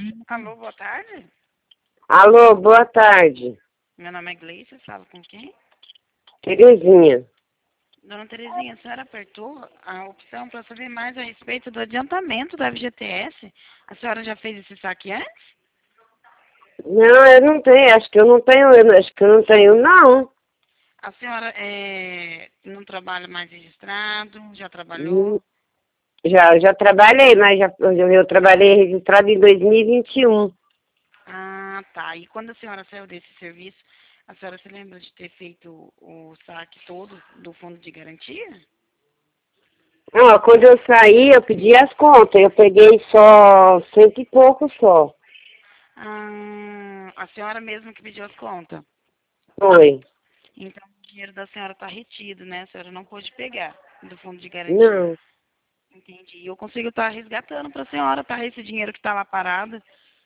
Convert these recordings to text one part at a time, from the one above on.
Alô, boa tarde. Alô, boa tarde. Meu nome é Gleice, falo com quem? Terezinha. Dona Terezinha, a senhora apertou a opção para saber mais a respeito do adiantamento da FGTS. A senhora já fez esse saque antes? Não, eu não tenho, acho que eu não tenho, acho que eu não tenho, não. A senhora não trabalha mais registrado? Já Hum, trabalhou? já trabalhei, mas eu trabalhei registrado em 2021. Ah, tá. E quando a senhora saiu desse serviço, a senhora se lembra de ter feito o saque todo do fundo de garantia? Não, quando eu saí, eu pedi as contas, eu peguei só cento e pouco só. Ah, a senhora mesma que pediu as contas. Foi. Então, o dinheiro da senhora está retido, né? A senhora não pôde pegar do fundo de garantia. Não, Entendi. Eu consigo estar resgatando para a senhora, tá? Esse dinheiro que está lá parado.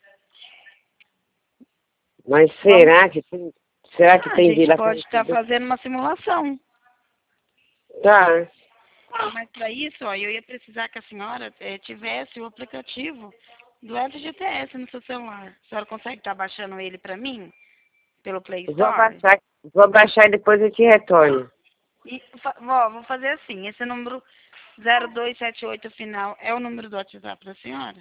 mas Vamos. será que A tem gente vila para pode estar receber? fazendo uma simulação. Tá. Mas para isso, ó, eu ia precisar que a senhora tivesse o aplicativo do FGTS no seu celular. A senhora consegue estar baixando ele para mim? Pelo Play Store? Vou baixar e depois eu te retorno. E, vou fazer assim. Esse número 0278 final é o número do WhatsApp da senhora?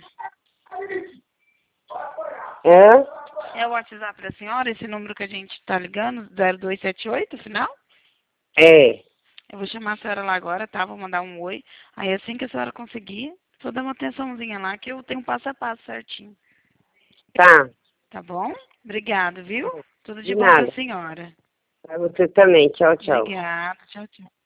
Hã? É o WhatsApp da senhora, esse número que a gente está ligando, 0278, final? É. Eu vou chamar a senhora lá agora, tá? Vou mandar um oi. Aí assim que a senhora conseguir, só dá uma atençãozinha lá que eu tenho um passo a passo certinho. Tá. Tá bom? Obrigado, viu? Tudo de De bom pra nada. senhora. Pra você também. Tchau, tchau. Obrigada. Tchau, tchau.